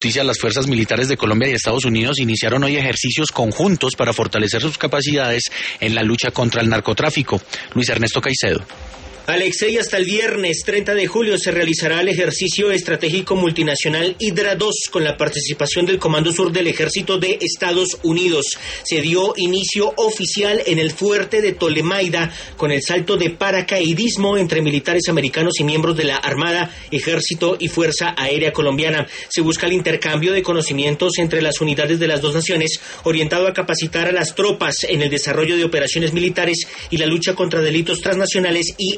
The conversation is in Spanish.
noticias, las fuerzas militares de Colombia y Estados Unidos iniciaron hoy ejercicios conjuntos para fortalecer sus capacidades en la lucha contra el narcotráfico. Luis Ernesto Caicedo. Alexei, hasta el viernes 30 de julio se realizará el ejercicio estratégico multinacional Hydra 2 con la participación del Comando Sur del Ejército de Estados Unidos. Se dio inicio oficial en el fuerte de Tolemaida con el salto de paracaidismo entre militares americanos y miembros de la Armada, Ejército y Fuerza Aérea Colombiana. Se busca el intercambio de conocimientos entre las unidades de las dos naciones, orientado a capacitar a las tropas en el desarrollo de operaciones militares y la lucha contra delitos transnacionales y